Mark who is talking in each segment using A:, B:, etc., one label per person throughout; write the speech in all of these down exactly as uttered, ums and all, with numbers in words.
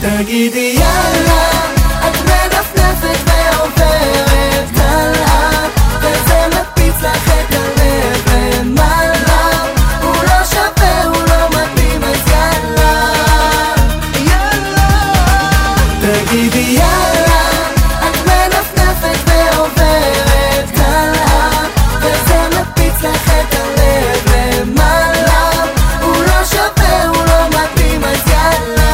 A: תגידי יאללה, את מנפנפת ועוברת קלה, וזה מקפיץ לך את הלב למעלה. הוא לא שווה, הוא לא מתאים, אז יאללה, יאללה. תגידי יאללה, את מנפנפת ועוברת קלה, וזה מקפיץ לך את הלב למעלה. הוא לא שווה, הוא לא מתאים, אז יאללה.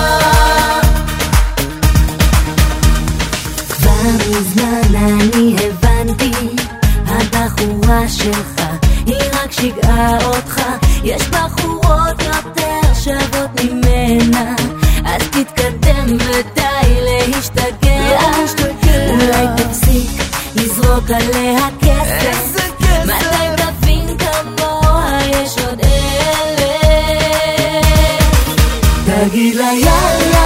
B: מזמן אני הבנתי, הבחורה שלך היא רק שיגעה אותך. יש בחורות יותר שוות ממנה, אז תתקדם ודי להשתגע. אולי תפסיק לזרוק עליה כסף, מתי תבין כמוה יש עוד אלף.
A: תגיד לה יאללה,